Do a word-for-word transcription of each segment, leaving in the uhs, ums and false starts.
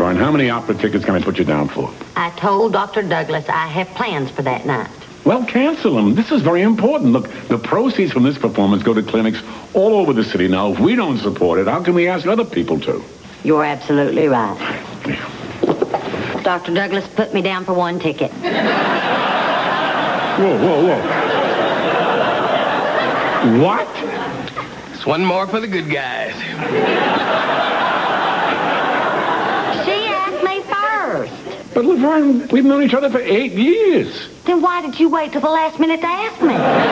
are, and how many opera tickets can I put you down for? I told Doctor Douglas I have plans for that night. Well, cancel them. This is very important. Look, the proceeds from this performance go to clinics all over the city. Now, if we don't support it, how can we ask other people to? You're absolutely right. Doctor Douglas put me down for one ticket. Whoa, whoa, whoa. What? It's one more for the good guys. She asked me first. But Laverne, we've known each other for eight years. Then why did you wait till the last minute to ask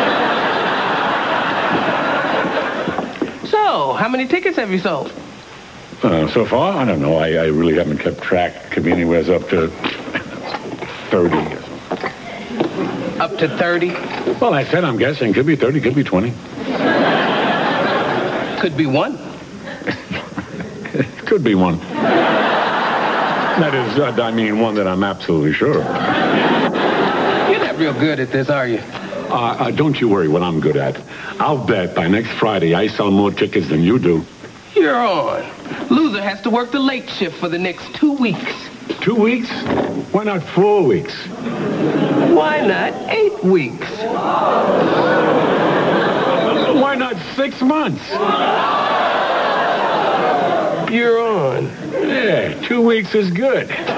me? So, how many tickets have you sold? Uh, so far, I don't know. I, I really haven't kept track. Could be anywhere up to thirty. Up to thirty? Well, I said I'm guessing. Could be thirty, could be twenty. Could be one. Could be one. That is, uh, I mean, one that I'm absolutely sure of. You're not real good at this, are you? Uh, uh, don't you worry what I'm good at. I'll bet by next Friday I sell more tickets than you do. You're on. Loser has to work the late shift for the next two weeks. Two weeks? Why not four weeks? Why not eight weeks? Why not six months? You're on. Yeah, two weeks is good. Let's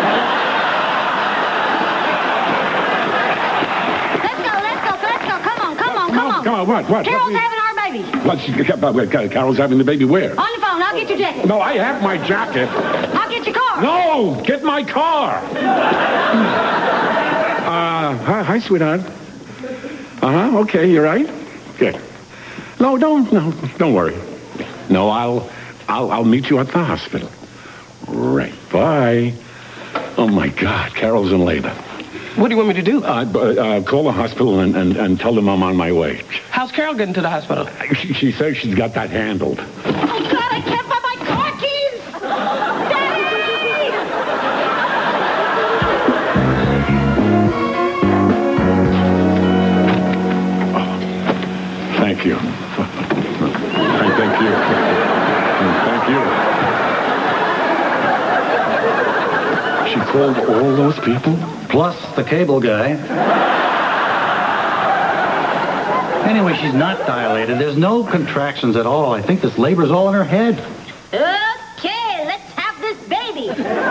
go, let's go, let's go. Come on, come on, come on. Come on, what, what? Carol's what, having our baby. What, she, Carol's having the baby where? On the phone, I'll get your jacket. No, I have my jacket. I'll get your car. No, get my car. uh, hi, hi, sweetheart. Uh-huh, okay, you're right. Good. No, don't, no, don't worry. No, I'll, I'll, I'll meet you at the hospital. Right, bye. Oh, my God, Carol's in labor. What do you want me to do? Uh, uh, call the hospital and, and, and tell them I'm on my way. How's Carol getting to the hospital? She, she says she's got that handled. Oh, God, I can't find my car keys! Daddy! Oh, thank you. Thank, thank you. Thank you. She called all those people? Plus the cable guy. Anyway, she's not dilated. There's no contractions at all. I think this labor's all in her head. Okay, let's have this baby.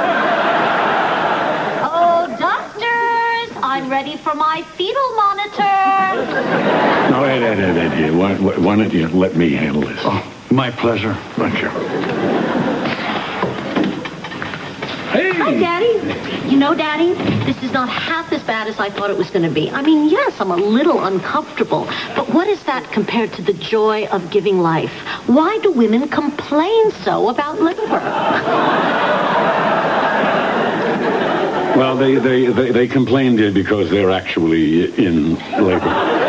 Oh, doctors, I'm ready for my fetal monitor. No, wait, wait, wait, wait, wait. Why, why don't you let me handle this? Oh, my pleasure. Thank you. Hey! Hi, Daddy. You know, Daddy, this is not half as bad as I thought it was going to be. I mean, yes, I'm a little uncomfortable, but what is that compared to the joy of giving life? Why do women complain so about labor? Well, they, they, they, they complained because they're actually in labor.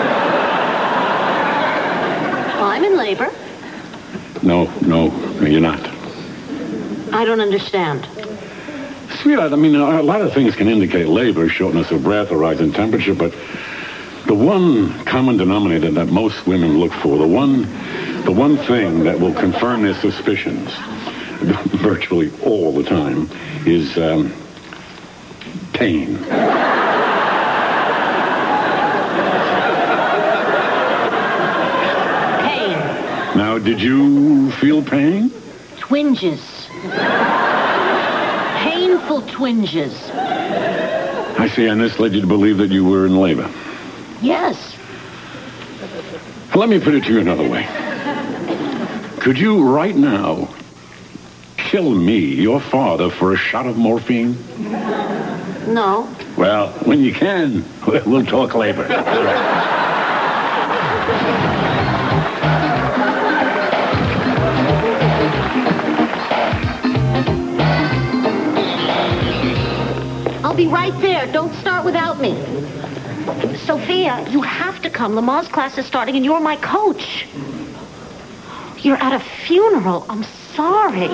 I'm in labor. No, no, you're not. I don't understand. Sweetheart, I mean, a lot of things can indicate labor, shortness of breath, or rise in temperature, but the one common denominator that most women look for, the one, the one thing that will confirm their suspicions virtually all the time is um, pain. Pain. Now, did you feel pain? Twinges. Painful twinges. I see, and this led you to believe that you were in labor. Yes. Let me put it to you another way. Could you right now kill me, your father, for a shot of morphine? No. Well, when you can, we'll talk labor. I'll be right there. Don't start without me. Sophia, you have to come. Lamaze class is starting, and you're my coach. You're at a funeral. I'm sorry.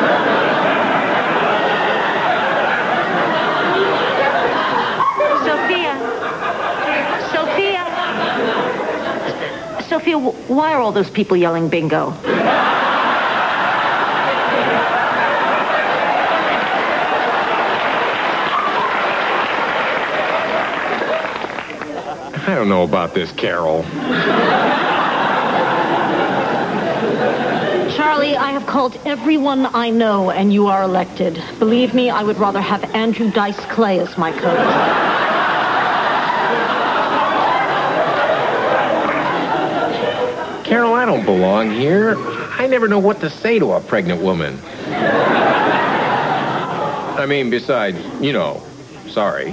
Sophia. Sophia. Sophia, why are all those people yelling bingo? I don't know about this, Carol. Charlie, I have called everyone I know, and you are elected. Believe me, I would rather have Andrew Dice Clay as my coach. Carol, I don't belong here. I never know what to say to a pregnant woman. I mean, besides, you know, sorry.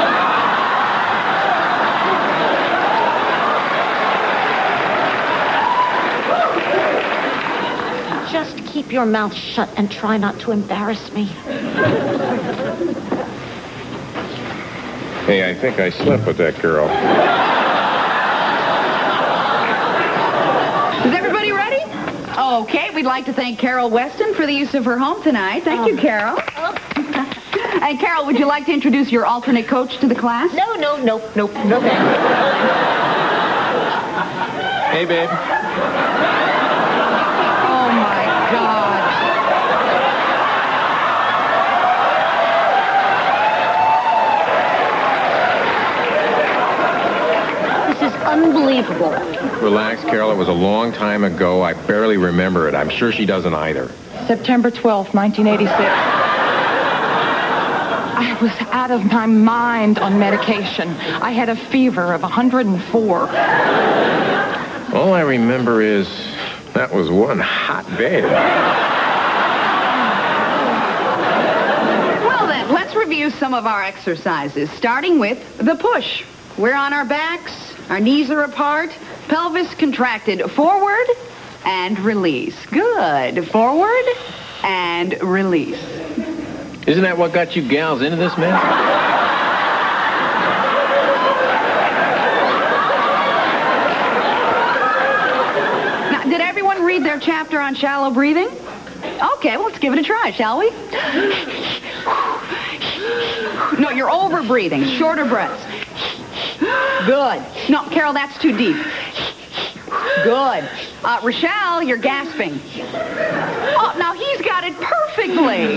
Just keep your mouth shut and try not to embarrass me. Hey, I think I slept with that girl. Is everybody ready? Okay, we'd like to thank Carol Weston for the use of her home tonight. Thank you, Carol. And Carol, would you like to introduce your alternate coach to the class? No, no, no, no, no. Hey, babe. Oh, my God. This is unbelievable. Relax, Carol. It was a long time ago. I barely remember it. I'm sure she doesn't either. September twelfth, nineteen eighty-six. I was out of my mind on medication. I had a fever of one hundred four. All I remember is that was one hot day. Well, then, let's review some of our exercises, starting with the push. We're on our backs, our knees are apart, pelvis contracted, forward and release. Good. Forward and release. Isn't that what got you gals into this mess? Now, did everyone read their chapter on shallow breathing? Okay, well, let's give it a try, shall we? No, you're over breathing. Shorter breaths. Good. No, Carol, that's too deep. Good. Uh, Rochelle, you're gasping. Oh, now he's got it perfectly.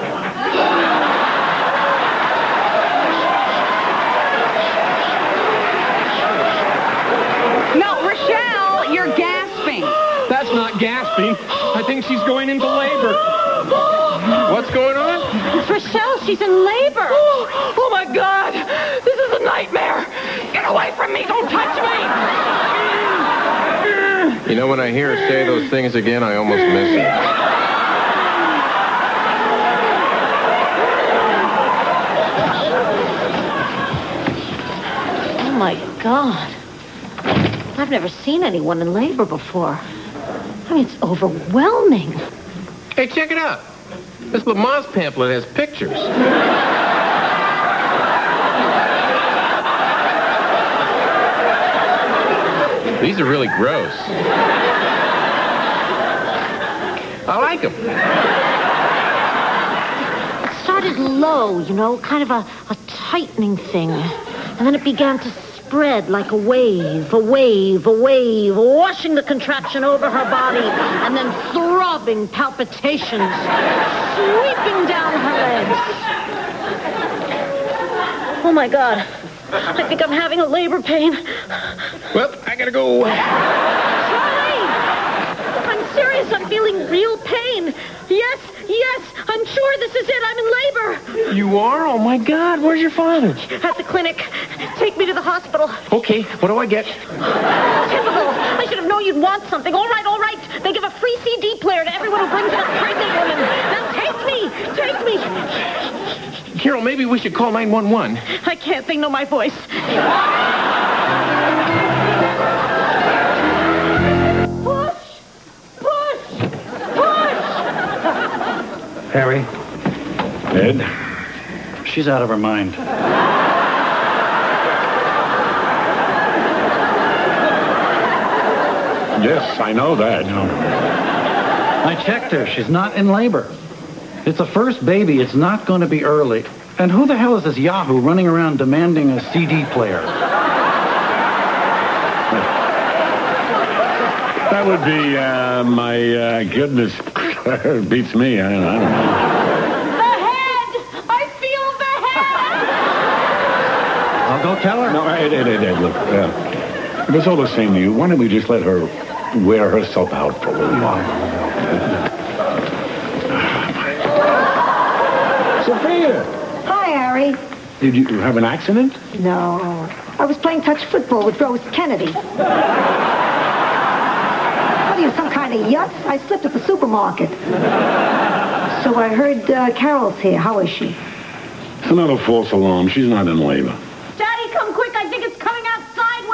No, Rochelle, you're gasping. That's not gasping. I think she's going into labor. What's going on? It's Rochelle. She's in labor. Oh, oh, my God. This is a nightmare. Get away from me. Don't touch me. You know, when I hear her say those things again, I almost miss it. Oh, my God. I've never seen anyone in labor before. I mean, it's overwhelming. Hey, check it out. This Lamaze pamphlet has pictures. These are really gross. I like them. It started low, you know, kind of a, a tightening thing. And then it began to spread like a wave, a wave, a wave, washing the contraction over her body, and then throbbing palpitations, sweeping down her legs. Oh, my God. I think I'm having a labor pain. Well, I gotta go. Charlie! I'm serious. I'm feeling real pain. Yes, yes. I'm sure this is it. I'm in labor. You are? Oh, my God. Where's your father? At the clinic. Take me to the hospital. Okay, what do I get? Typical. I should have known you'd want something. All right, all right. They give a free C D player to everyone who brings up pregnant women. Now take me. Take me. Carol, maybe we should call nine one one. I can't. They know my voice. Push! Push! Push! Harry, Ed? she's out of her mind. Yes, I know that. I checked her. She's not in labor. It's a first baby. It's not going to be early. And who the hell is this Yahoo running around demanding a C D player? That would be, uh, my uh, goodness. It beats me. I don't, I don't know. The head! I feel the head! go tell her? No, Ed, Ed, Ed, Ed, look, uh, if it's all the same to you, why don't we just let her wear herself out for a little while? Sophia! Hi, Harry. Did you have an accident? No. I was playing touch football with Rose Kennedy. What are you, some kind of yut? I slipped at the supermarket. So I heard uh, Carol's here. How is she? It's another false alarm. She's not in labor. Daddy, come quick. I think it's coming out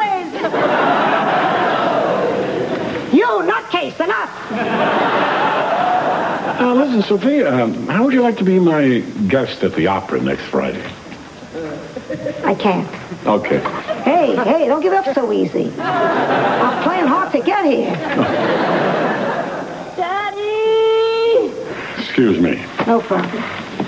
sideways. You, nutcase, enough! Uh, listen, Sophia, um, how would you like to be my guest at the opera next Friday? I can't. Okay. Hey, hey, don't give up so easy. I'm playing hard to get here. Daddy! Excuse me. No problem.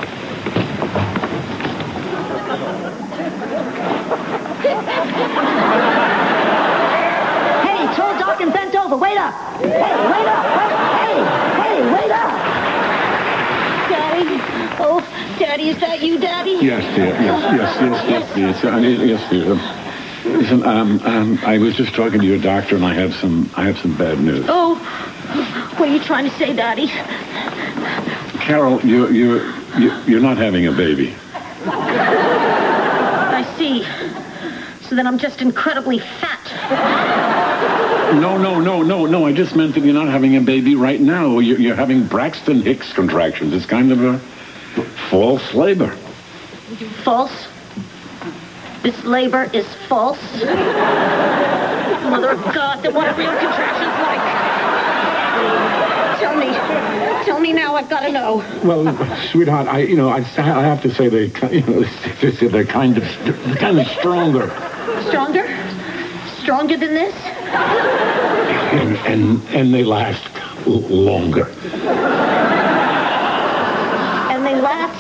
Hey, tall, dark, and bent over. Wait up. Hey, wait up. Wait, hey, hey, wait up. Daddy! Oh, Daddy, is that you, Daddy? Yes, dear. Yes, yes, yes, yes, yes. Uh, yes, dear. Um, Listen, um, um, I was just talking to your doctor, and I have some, I have some bad news. Oh, what are you trying to say, Daddy? Carol, you, you, you, you're not having a baby. I see. So then I'm just incredibly fat. No, no, no, no, no. I just meant that you're not having a baby right now. You're, you're having Braxton Hicks contractions. It's kind of a false labor. False? This labor is false? Mother of God, then what are real contractions like? Tell me. Tell me now. I've got to know. Well, sweetheart, I, you know, I, I have to say they, you know, they're kind of, they're kind of stronger. Stronger? Stronger than this? And, and, and they last l- longer. And they last?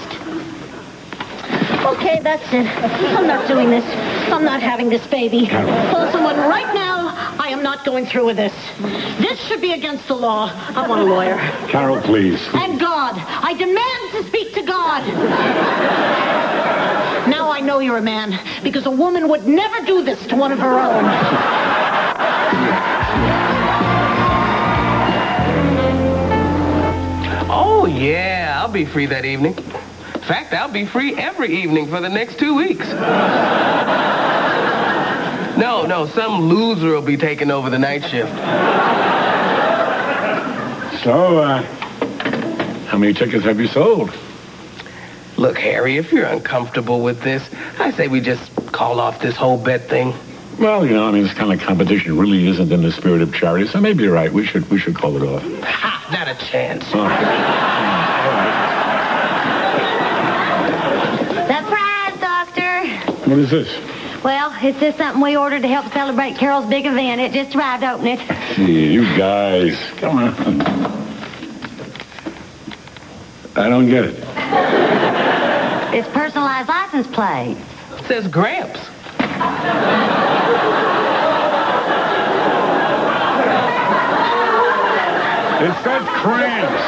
Okay, that's it. I'm not doing this. I'm not having this baby. Call someone right now. I am not going through with this. This should be against the law. I want a lawyer. Carol, please. And God. I demand to speak to God. Now I know you're a man, because a woman would never do this to one of her own. Oh, yeah, I'll be free that evening. In fact, I'll be free every evening for the next two weeks. No, no, some loser will be taking over the night shift. So, uh, how many tickets have you sold? Look, Harry, if you're uncomfortable with this, I say we just call off this whole bet thing. Well, you know, I mean, this kind of competition really isn't in the spirit of charity, so maybe you're right. We should, we should call it off. Ha! Not a chance. All right. Surprise, Doctor. What is this? Well, it's just something we ordered to help celebrate Carol's big event. It just arrived. Open it. Gee, you guys. Come on. I don't get it. It's personalized license plate. It says Gramps. It said cramps.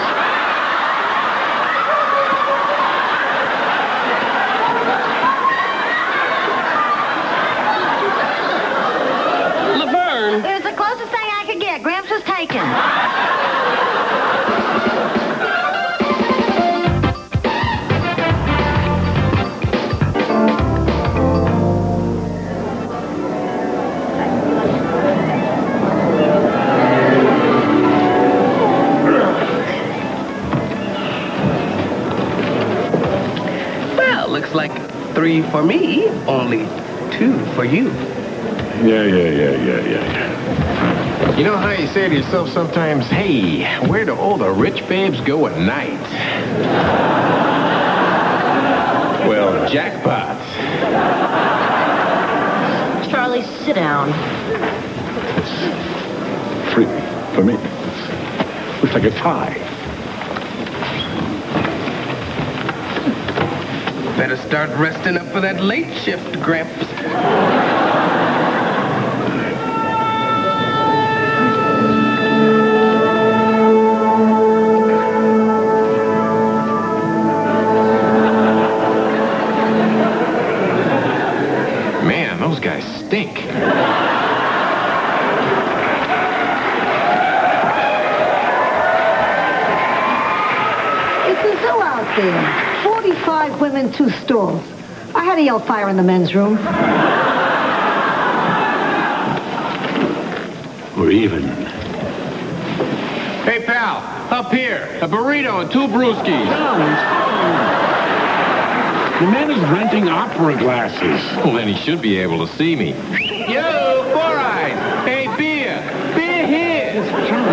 Laverne. It was the closest thing I could get. Gramps was taken. Looks like three for me, only two for you. Yeah, yeah, yeah, yeah, yeah, yeah. You know how you say to yourself sometimes, hey, where do all the rich babes go at night? Well, jackpot. Charlie, sit down. Three for me. Looks like a tie. Better start resting up for that late shift, Gramps. Man, out there. forty-five women, two stalls. I had to yell fire in the men's room. We're even. Hey, pal, up here. A burrito and two brewskis. The man is renting opera glasses. Well, then he should be able to see me. Yo, Four Eyes. Hey, beer. Beer here.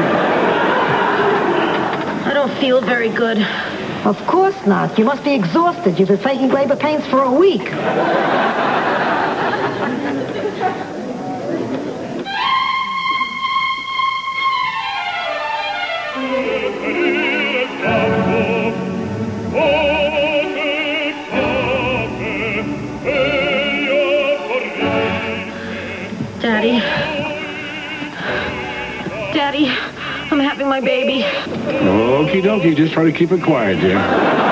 I don't feel very good. Of course not. You must be exhausted. You've been faking labor pains for a week. Daddy. Daddy, I'm having my baby. Okie dokie, just try to keep it quiet, dear.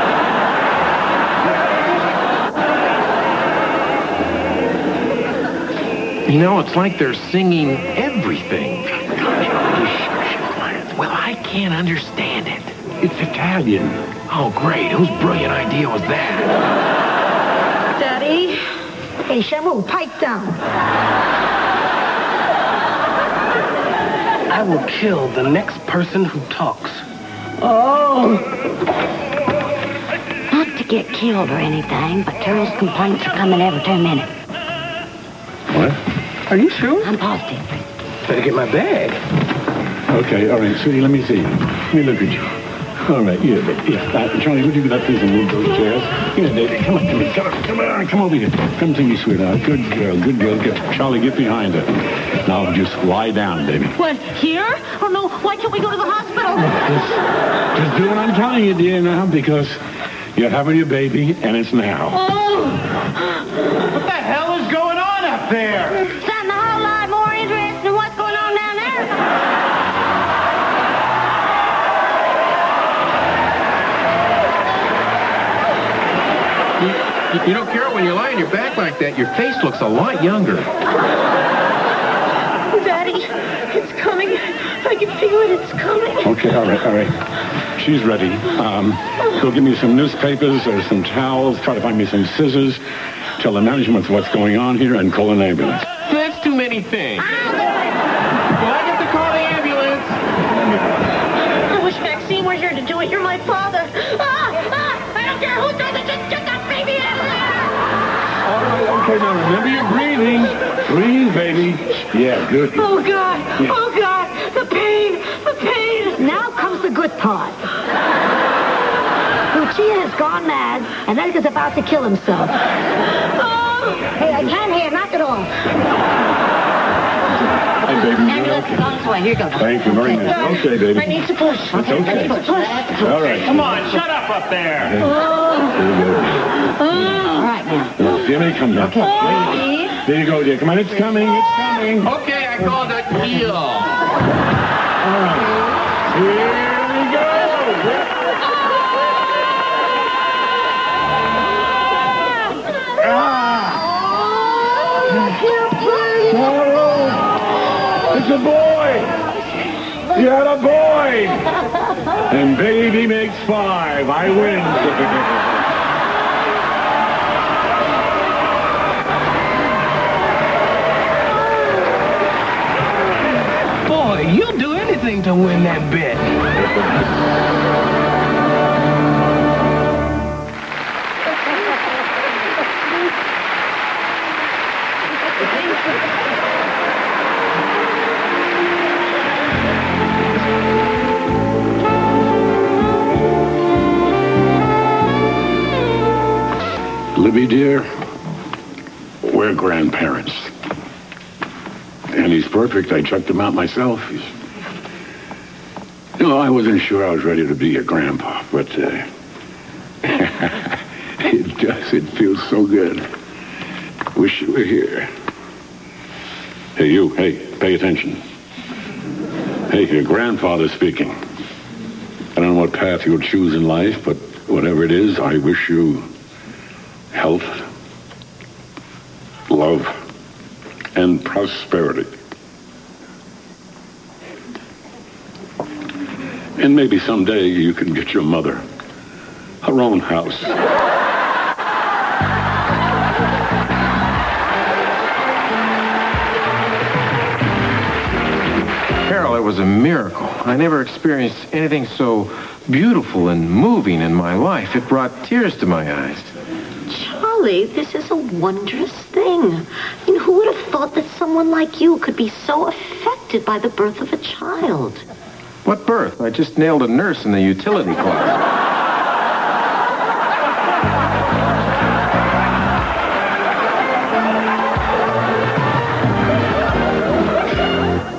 You know, it's like they're singing everything. Well, I can't understand it. It's Italian. Oh, great. Whose brilliant idea was that? Daddy? Hey, Shamu, pipe down. I will kill the next person who talks. Oh. Not to get killed or anything, but Carol's complaints are coming every two minutes. What? Are you sure? I'm positive. Better get my bag. Okay, all right, sweetie, let me see. Let me look at you. All right, yeah, yeah. Uh, Charlie, would you get up, please, and move those chairs? Here, David, come on, come on, come on, come on, come over here. Come to me, sweetheart. Good girl, good girl. Get, Charlie, get behind her. Now, just lie down, baby. What, here? Oh, no, why can't we go to the hospital? Just, just do what I'm telling you, dear, now, because you're having your baby, and it's now. Oh! What the hell is going on up there? Something a whole lot more interesting than what's going on down there. You know, Carol, when you lie on your back like that, your face looks a lot younger. Daddy, it's coming. I can feel it. It's coming. Okay, all right, all right. She's ready. Um, go get me some newspapers or some towels. Try to find me some scissors. Tell the management what's going on here and call an ambulance. That's too many things. Well, I get to call the ambulance. I wish Maxine were here to do it. You're my father. Ah, ah, I don't care who does it. Just get that baby out of there. All right, okay, now remember your breathing. Breathe, baby. Yeah, good. Oh, God. Yeah. Oh, God. The pain. The pain. Now comes the good part. Lucia has gone mad, and Edgar's about to kill himself. Oh. Hey, I can't hear. Knock it off. Hey, baby. Ambulance is on its way. Here you go. Thank you very much. Okay, baby. I need to push. It's okay. Push. All right. Come on, shut up up there. There you go. All right, now. Now, Jimmy, come down. Okay. There you go, dear. Come on, it's coming. It's coming. Okay, I called a heel. All right. Here we go. It's a boy! You had a boy! And baby makes five. I win. Boy, you'll do anything to win that bet. Libby, dear, we're grandparents. And he's perfect. I checked him out myself. He's... You know, I wasn't sure I was ready to be a grandpa, but uh, it does. It feels so good. Wish you were here. Hey, you. Hey, pay attention. Hey, your grandfather speaking. I don't know what path you'll choose in life, but whatever it is, I wish you health, love, and prosperity. And maybe someday you can get your mother her own house. Carol, it was a miracle. I never experienced anything so beautiful and moving in my life. It brought tears to my eyes. Charlie, this is a wondrous thing. I mean, who would have thought that someone like you could be so affected by the birth of a child? What birth? I just nailed a nurse in the utility closet.